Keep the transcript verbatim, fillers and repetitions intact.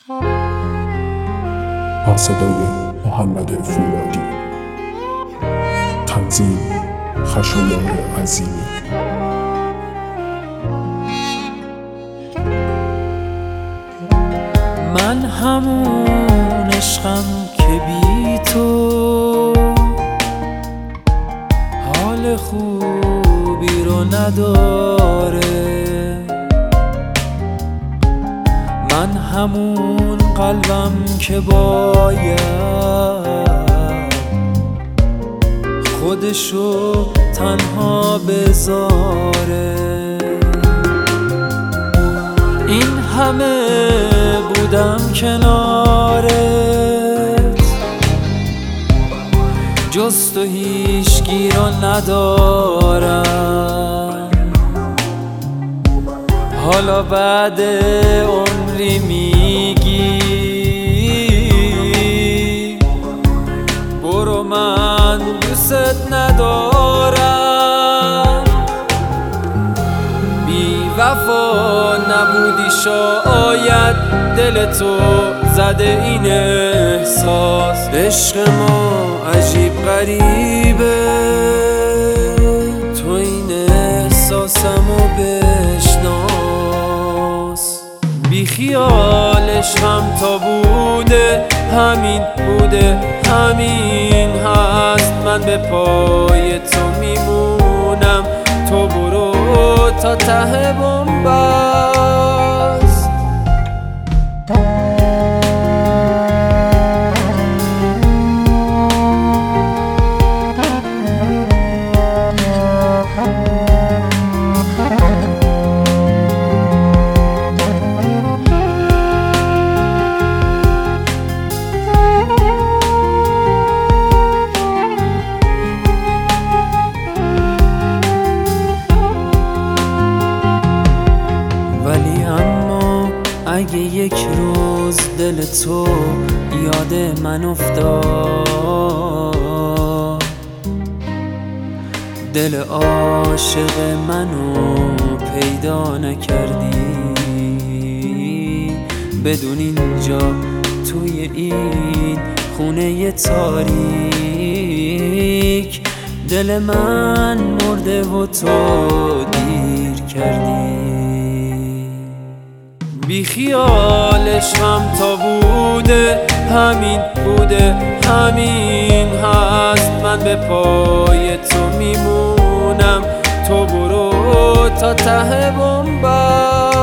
با صدای محمد فولادی، تنظیم خشایار عظیمی. من همون عشقم که بی تو حال خوبی رو نداره. من همون قلبم که باید خودشو تنها بذاره. این همه بودم کنارت، جز تو هیچکی را ندارم. حالا بعد عمری میگی برو من دوست ندارم. بی وفا نبودی شاید دل تو زده این احساس. عشق ما عجیب غریبه، تو این احساسمو بشناس. بی خیال عشقم تا بوده همین بوده همین هست. من به پای تو میمونم، تو برو تا ته بن‌بست. ولی اما اگه یک روز دل تو یاد من افتاد، دل عاشق منو پیدا نکردی، بدون اینجا توی این خونه تاریک دل من مرده و تو دیر کردی. بی خیال عشقم تا بوده همین بوده همین هست. من به پای تو میمونم، تو برو تا ته بن‌بست.